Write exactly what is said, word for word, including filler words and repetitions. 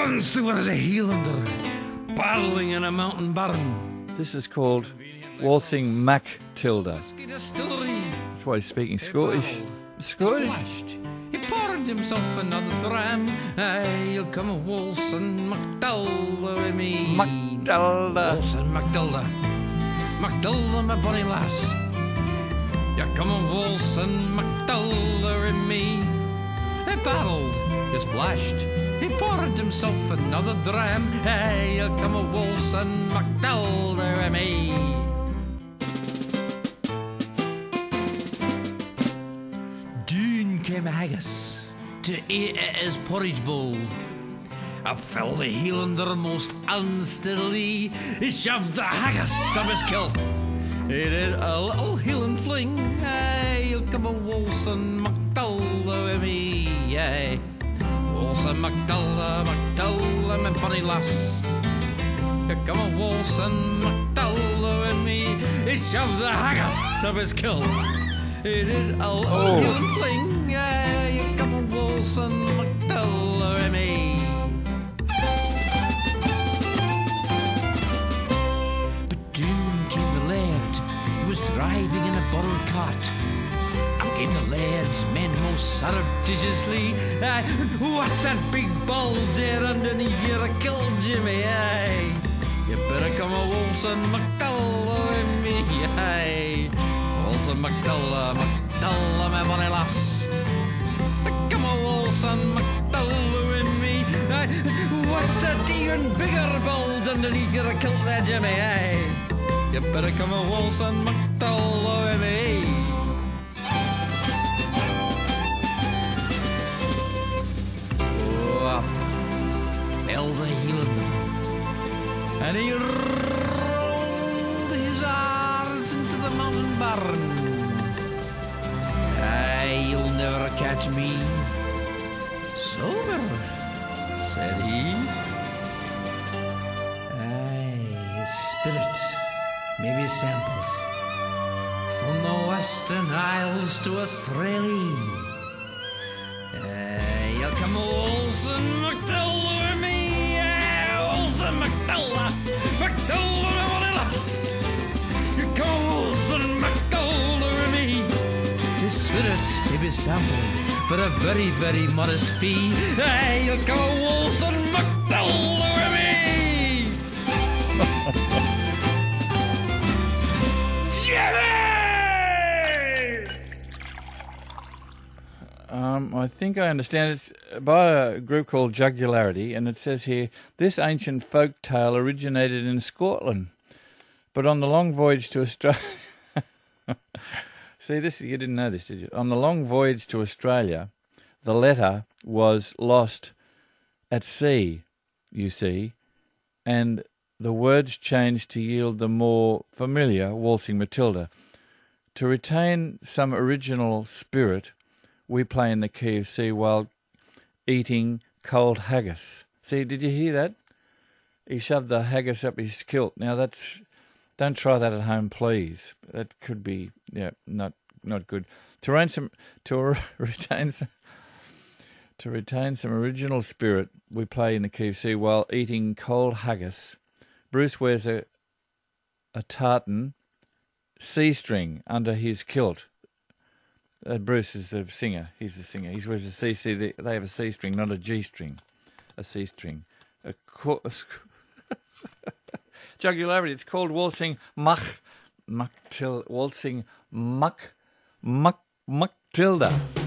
Once there was a Highlander battling in a mountain barn. This is called Waltzing Mac Tilda. Distillery. That's why he's speaking Scottish. Scottish? Splashed. He poured himself another dram. Aye, you'll come a waltzing Mactilda with me. Mactilda. Waltzing Mactilda. Mactilda, my bonny lass. You come a waltzing Mactilda with me. He battled, he splashed. He poured himself another dram. Hey, you'll come a waltzing Mactilda with me. Doon came a haggis to eat at his porridge bowl. Up fell the Highlander most unsteadily. He shoved the haggis up his kilt. He did a little heel and fling. Hey, you'll come a waltzing Mactilda with me. Hey, waltzing Mactilda, Mactilda, my bonny lass. You come a waltzing Mactilda with me. He shoved the haggis up his kilt. He did a little Oh. heel and fling. Hey, you come a waltzing Mactilda with me. Driving in a borrowed cart. Up came the laird's men most surreptitiously. Aye, what's that big bulge there underneath your kill, Jimmy? Aye, you better come a waltzing Mactilda with me. Aye, waltzing Mactilda, Mactilda, my bonny lass. Come a waltzing Mactilda with me. Aye, what's that even bigger bulge underneath your kilt there, Jimmy? Aye, you better come a waltzing Mactilda with me. Oh, up fell the Highlander, and he rolled his arms into the mountain barn. Aye, you'll never catch me sober, said he. Aye, his spirit may be sampled from the Western Isles to Australia. Uh, you'll come waltzing Mactilda with me. Uh, waltzing Mactilda, Mactilda, my bonny lass. You come waltzing Mactilda with me. His spirit may be sampled for a very, very modest fee. Uh, you'll come waltzing Mactilda with me. Um, I think I understand it's by a group called Jugularity, and it says here, this ancient folk tale originated in Scotland, but on the long voyage to Australia... See, this you didn't know this, did you? On the long voyage to Australia, the letter was lost at sea, you see, and the words changed to yield the more familiar Waltzing Matilda. To retain some original spirit, we play in the key of C while eating cold haggis. See, did you hear that? He shoved the haggis up his kilt. Now that's, don't try that at home, please. That could be, yeah, not not good. To retain some, to retain some, to retain some original spirit, we play in the key of C while eating cold haggis. Bruce wears a a tartan C-string under his kilt. Uh, Bruce is the singer. He's the singer. He wears a C. C. They have a C-string, not a G-string. A C-string. A, co- a Jugularity. It's called waltzing Mach, Mach til, waltzing Mach, Mach, Mactilda.